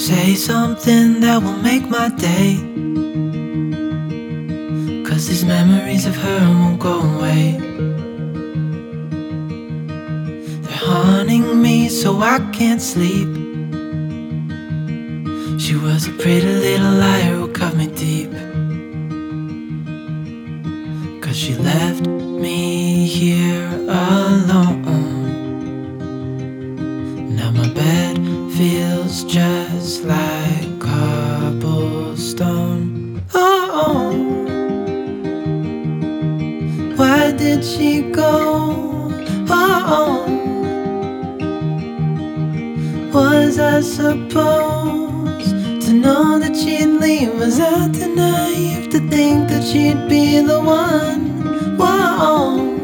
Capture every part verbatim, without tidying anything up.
Say something that will make my day, 'cause these memories of her won't go away. They're haunting me so I can't sleep. She was a pretty little liar who cut me deep, 'cause she left me here alone. Now my bed feels just like cobblestone. Oh, why did she go? Oh, was I supposed to know that she'd leave? Was I too naive to think that she'd be the one? Whoa,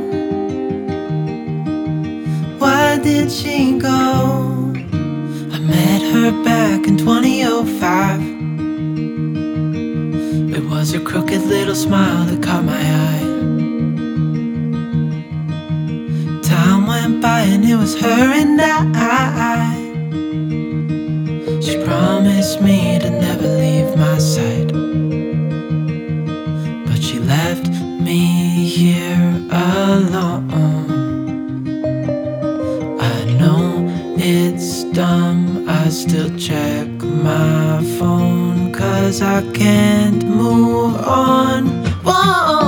why did she go? I met her back in twenty oh five. It was her crooked little smile that caught my eye. Time went by and it was her and I. She promised me to never leave my side, but she left me here alone. I know it's dumb, I still check my phone, 'cause I can't move on. Whoa,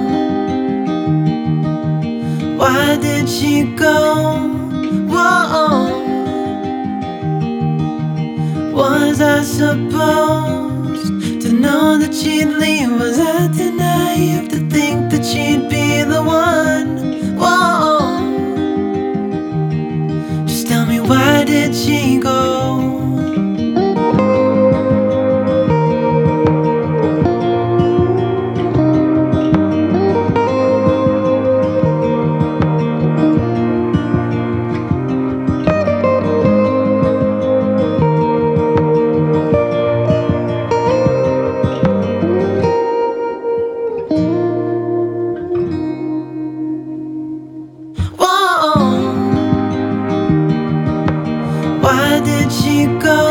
why did she go? Whoa, was I supposed to know that she'd leave? Was I too naive to think that she'd be the one? Whoa, just tell me, why did she go? Why did she go?